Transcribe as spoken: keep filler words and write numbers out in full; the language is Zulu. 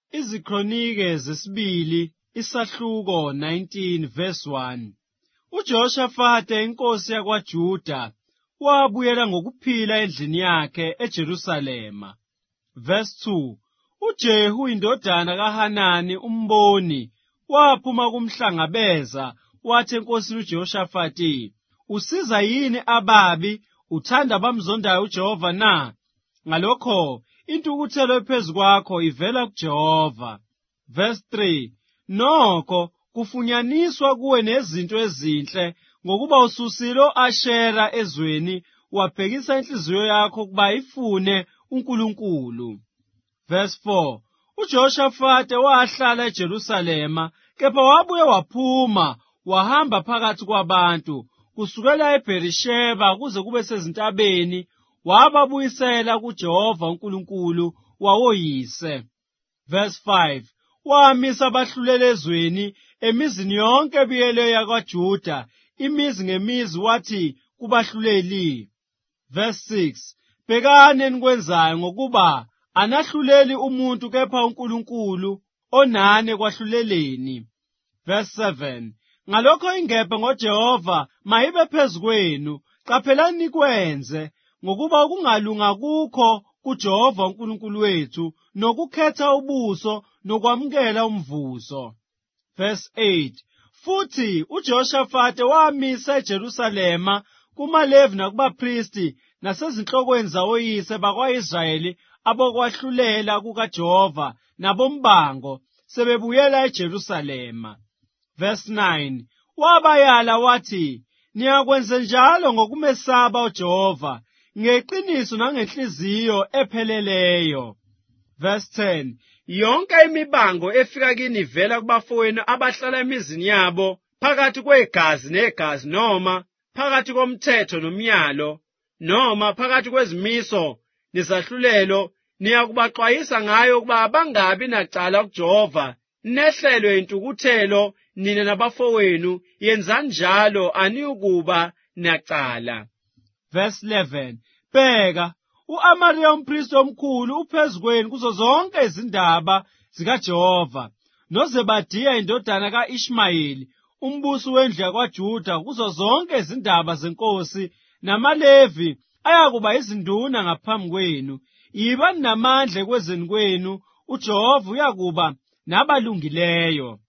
Izikronike zesibili isahluko nineteen verse one. uJehoshafata inkosi yakwaJuda wabuyela ngokuphila endlini yakhe eJerusalema. Verse two. uJehu indodana kaHanani umboni waphuma kumhlangabeza wathi enkosini uJehoshafati, usiza yini ababi, uthanda abamzondayo uJehova na? Ngalokho intukuthelo ephezu kwakho ivela kuJehova. Verse three. Nokho kufunyaniswa kuwe nezinto ezinhle ngokuba ususile u-Ashera ezweni wabhekisa inhliziyo yakho ukuba ifune uNkulunkulu. Verse four. uJehoshafata wahlala eJerusalema, kepha wabuye waphuma wahamba phakathi kwabantu kusukela eBherisheba kuze kube sezintabeni, wababuyisela kuJehova uNkulunkulu wawoyise. Verse five. Wamisa abahluleli ezweni emizini yonke ebiyeleyo yakwaJuda, imizi ngemizi, wathi kubahluleli. Verse six. Bhekani enikwenzayo ngokuba anahluleli umuntu kepha uNkulunkulu onani ekwahluleleni. Verse seven. Ngalokho ingebhe ngoJehova mayibe phezu kwenu, qaphelani nikwenze, ngokuba ukungalunga kukho kuJehova uNkulunkulu wethu, nokukhetha ubuso nokwamukela umvuzo. Verse eight. Futhi uJehoshafata wamisa eJerusalema kumaLevi nakubaphristi nasezinhlokweni zawoyise bakwa-Israyeli abokwahlulela kukaJehova nabombango sebebuyela eJerusalema. Verse nine. Wabayala wathi, niyakwenze njalo ngokumesaba uJehova ngeqiniso nangenhliziyo epheleleyo. Verse ten. Yonke imibango efika kini ivela kubafowenu abahlala emizini yabo, phakathi kwegazi negazi, noma phakathi komthetho nomyalo, noma phakathi kwezimiso nezahlulelo, niyakubaxwayisa ngayo ukuba abangabi nacala kuJehova, nehlelwe intukuthelo nina nabafowenu, yenzani njalo, aniyukuba nacala. Verse eleven. Bheka, u-Amariya umphristi omkhulu uphezu kwenu kuzo zonke izindaba zikaJehova, noZebadiya indodana ka-Ishmayeli umbusi wendlu yakwaJuda kuzo zonke izindaba zenkosi, namaLevi ayakuba izinduna ngaphambi kwenu. Yibani namandla ekwenzeni kwenu, uJehova uyakuba nabalungileyo.